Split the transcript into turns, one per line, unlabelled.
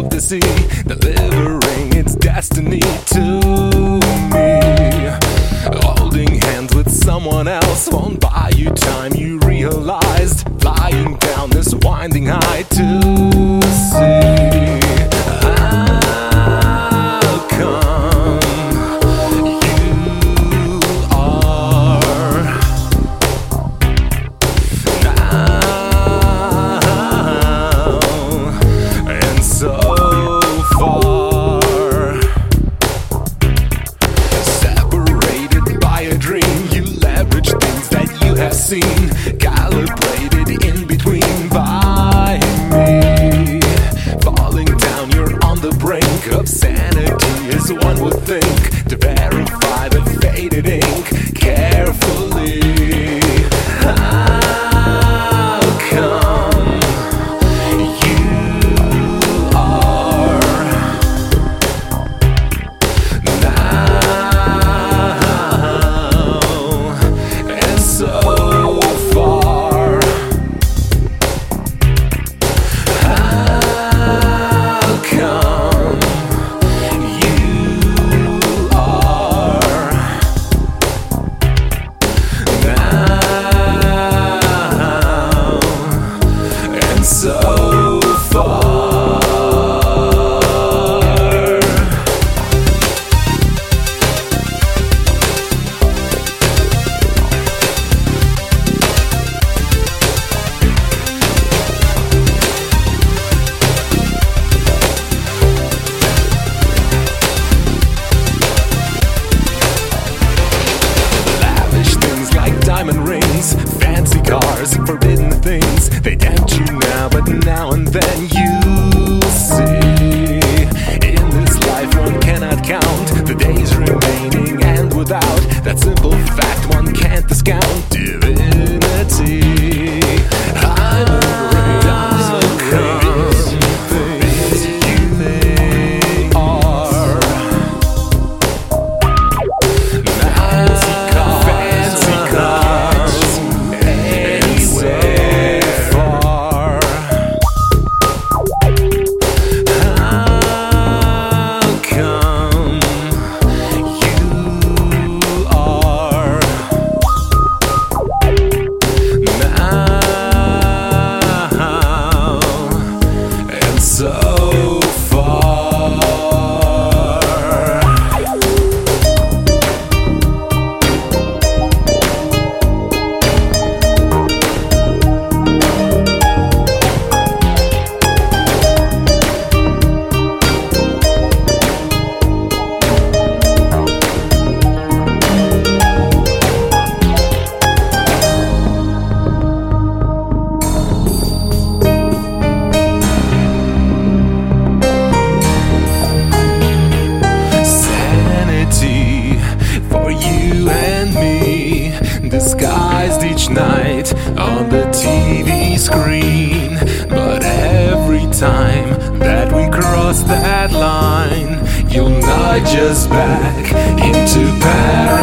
of the sea, delivering its destiny to me. Holding hands with someone else won't buy you time, you realized, flying down this winding height to see. How come you are now and so far separated by a dream? You leverage things that you have seen, calibrated in between by me. Falling down, you're on the brink of sanity, as one would think, to verify the faded ink carefully. How come you are now and so far? How come you are now and so far? Lavish things like diamond rings, fancy cars, forbidden things, they tempt you now, but now and then you see. In this life one cannot count the days remaining, and without that simple fact one can't discount divinity. I'm afraid I'm crazy things you are. Fancy cars, anywhere far. How come you are now and so far? Sanity for you and me, disguised each night on the TV screen. But every time that we cross that line, you'll nudge us back into paradise.